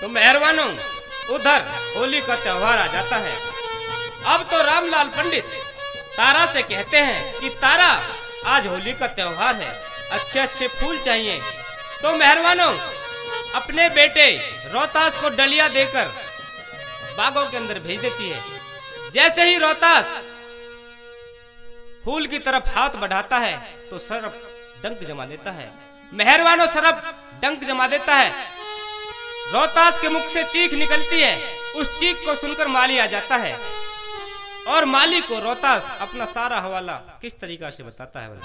तो मेहरबानों उधर होली का त्योहार आ जाता है। अब तो रामलाल पंडित तारा से कहते हैं कि तारा आज होली का त्योहार है, अच्छे अच्छे फूल चाहिए। तो मेहरबानों अपने बेटे रोहतास को डलिया देकर बागों के अंदर भेज देती है। जैसे ही रोहतास फूल की तरफ हाथ बढ़ाता है तो सरफ डंक जमा देता है। मेहरबानों सरफ डंक जमा देता है। रोहतास के मुख से चीख निकलती है। उस चीख को सुनकर माली आ जाता है और माली को रोहतास अपना सारा हवाला किस तरीका से बताता है।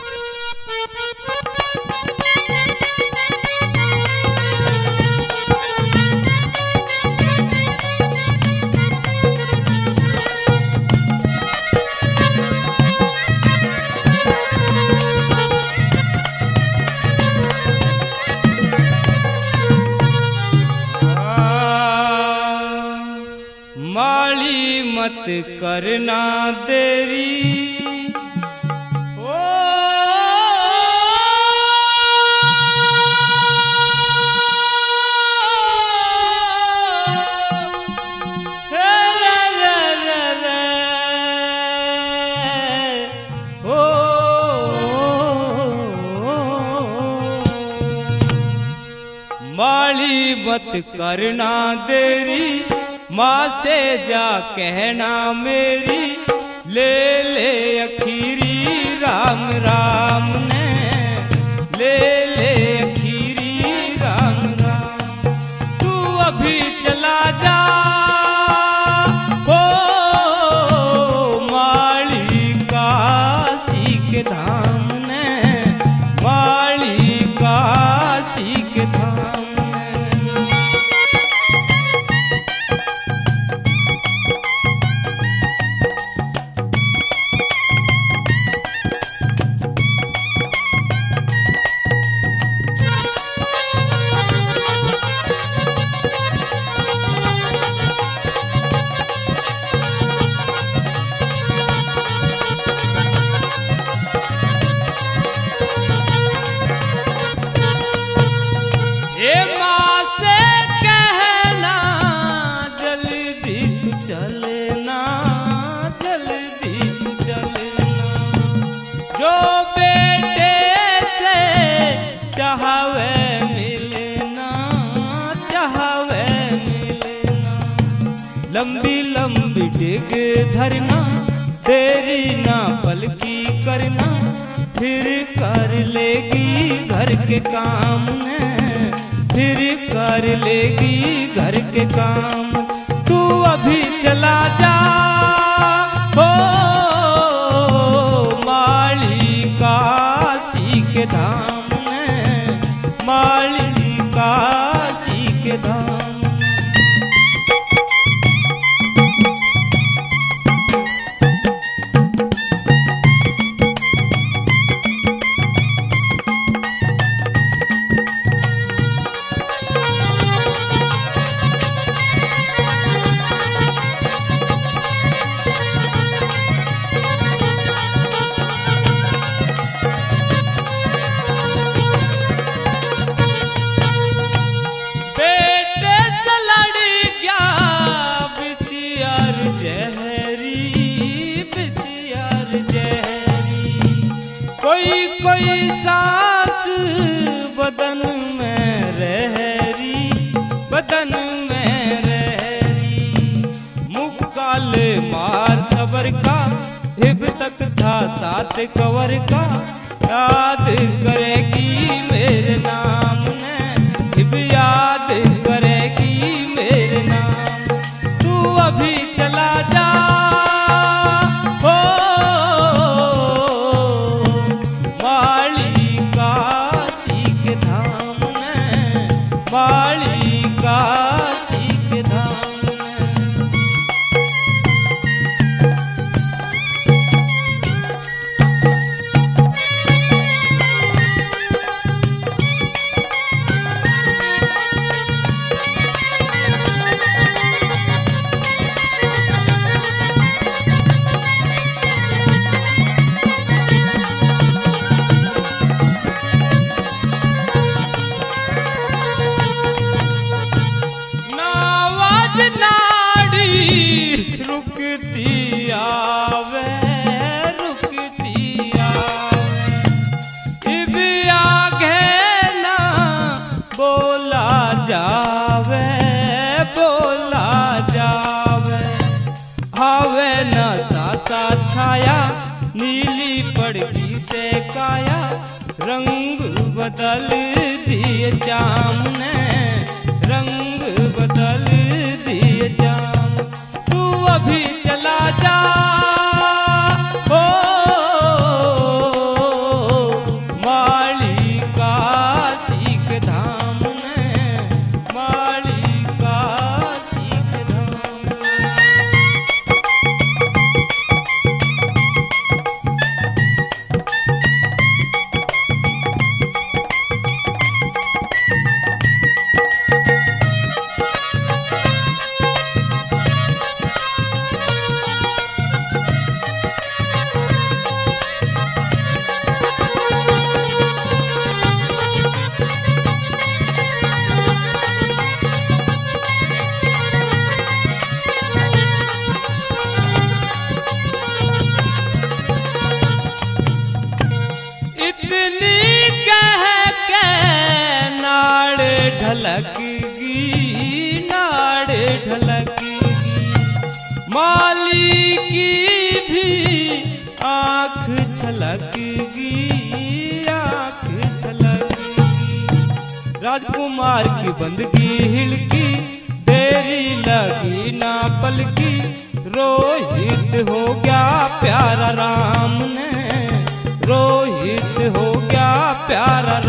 माली मत करना देरी ओ हे रे रे रे रे ओ माली मत करना देरी, माँ से जा कहना मेरी, ले ले अखीरी राम राम ने, ले ले अखीरी राम राम। तू अभी चला जा ओ माली काशी के धाम ने, माली काशी के धाम। लंबी लंबी डिग धरना, देरी ना पलकी करना, फिर कर लेगी घर के काम ने, फिर कर लेगी घर के काम। तू अभी चला जा हो माली काशी के धाम ने, माली काशी के धाम। कोई सांस बदन में रहरी, बदन में रहरी। मुख काले मार सबर का, हिब तक था सात कवर का, याद करेगी मेरे नाम ने, हिब याद करेगी मेरे नाम। तू अभी चला जा माली काशी के धाम में। बोला जावे, बोला जावे। आवे न सासा छाया, नीली पड़गी से काया, रंग बदल दिए जाम ने, रंग बदल दिए जाम। तू अभी चला जा ओ माली काशी के धाम ने, माली काशी के धाम। इतनी कह के नाड़ ढलकगी, नाड़ ढलकगी। माली की भी आँख छलकगी, आँख छलकगी। राजकुमार की बंदगी हिलकी, देरी लगी ना पलकी। रोहित हो गया प्यारा राम ने, रोहित हो गया प्यारा